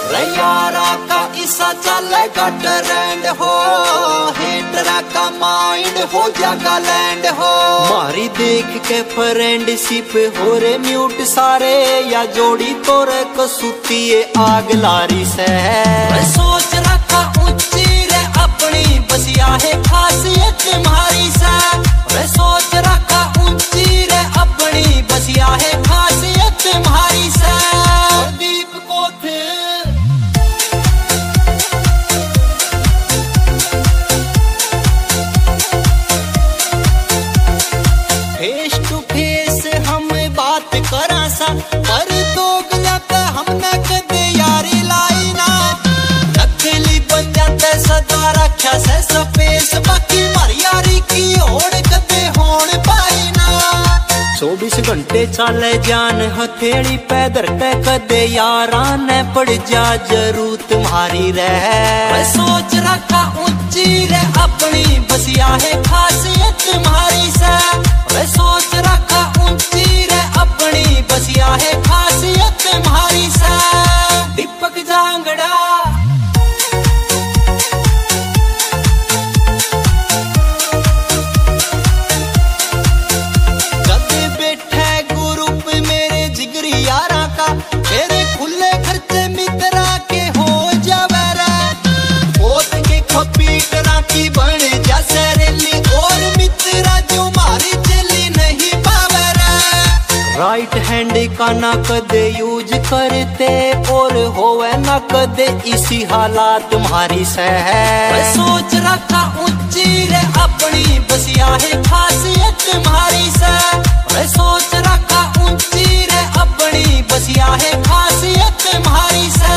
यारा का इसा चलेगा ट्रेंड हो, हेटरा का माइंड हो जागा लैंड हो। मारी देख के फ्रेंडशिप हो रे म्यूट सारे, या जोड़ी तो रे कसूती आग लारी से। सोच रखा ऊंची रे अपनी बसिया है खासियत तुम्हारी से। सोच रखा ऊंची रे अपनी बसिया है खासियत तुम्हारी से। दीप को थे फेस टू फेस हम बात करा सा, पर तो गलत हमने कदे यारी लाई ना। नकली बन जाते सदा रखा से स्पेस, बाकी मारी यारी की होड़ कदे होड़ पाई ना। 24 घंटे चले जान हथेली पैदर ते कदे यारा ने पड़ जा जरूर तुम्हारी रह। सोच रखा ऊंची रे अपनी बसिया है खासियत तुम्हारी से। सोच रखा ऊंची रे अपनी बसिया है खासियत तुम्हारी से। दीपक जांगड़ा जब बैठे ग्रुप मेरे जिगरी यारा का, मेरे खुले खर्चे मित्रा के हो जावे रे। पोत के खपीटरा की बन जा सरेली, और मित्रा जो मारी राइट हैंड का ना कदे यूज करते, और होवे ना कदे इसी हालात तुम्हारी से। सोच रखा ऊंची रे अपनी बसिया है खासियत तुम्हारी से। सोच रखा ऊंची रे अपनी बसिया है खासियत तुम्हारी से।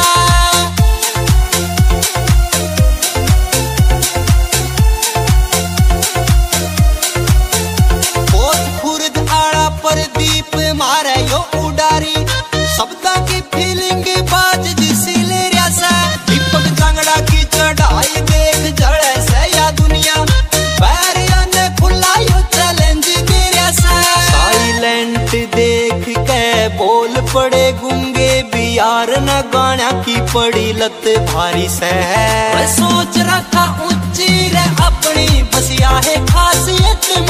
दीप मारे यो उडारी शब्दा की फीलिंग बाज जिसी ले रहा। दीपक जांगड़ा की चढ़ाई देख जड़े से या दुनिया, बैरिया ने खुला यो चैलेंज दे रहा। साइलेंट देख के बोल पड़े गूंगे बियार न गाना की पड़ी लत भारी से। सोच रखा ऊंची रे अपनी बसिया है खासियत